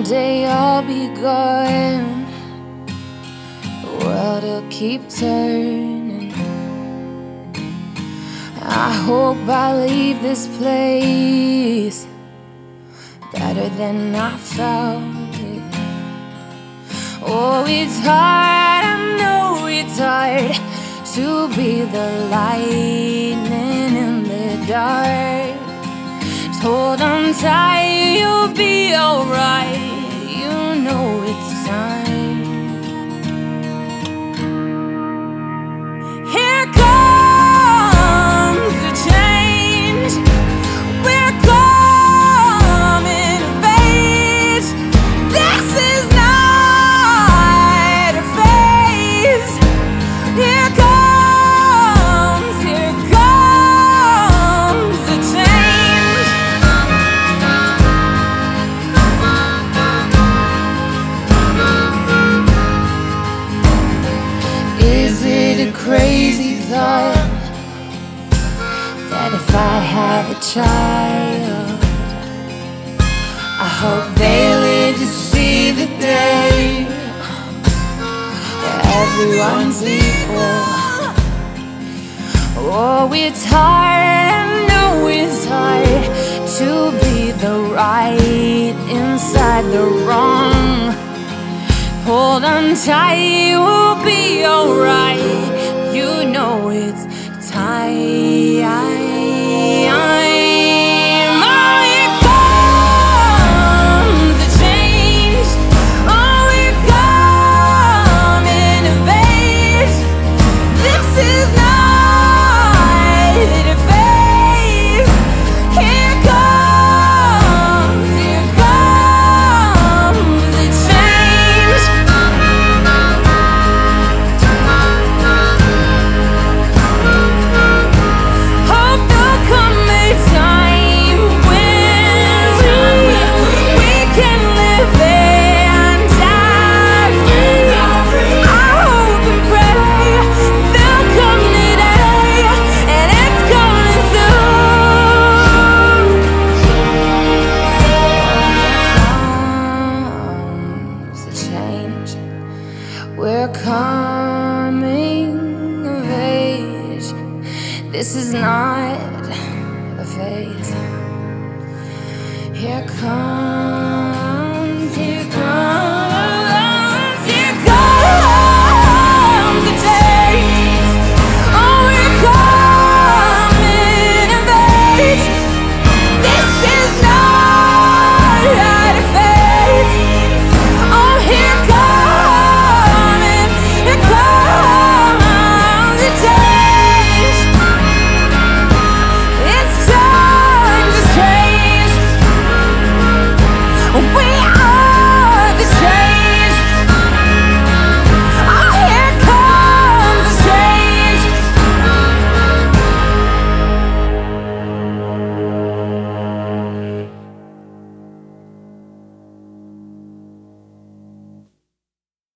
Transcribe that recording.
Someday I'll be gone, the world will keep turning. I hope I leave this place better than I found it. Oh, it's hard, I know it's hard to be the lightning in the dark. Just hold on tight, you'll be alright. You know it's time. Here comes the change. We're coming of age. This is not a phase. Here comes the change. Is it a crazy thought that if I have a child, I hope they live to see the day where everyone's equal? Oh, it's hard, I know it's hard to be the right inside the wrong. Hold on tight, we'll be alright. You know it's time. Oh, here comes the change. Oh, we're coming of age. This is not a phase. Here comes the change. Hope there'll come a time when we can live and die free. I hope and pray there'll come the day, and it's coming soon. Comes the change. We're coming of age. This is not a phase. Here comes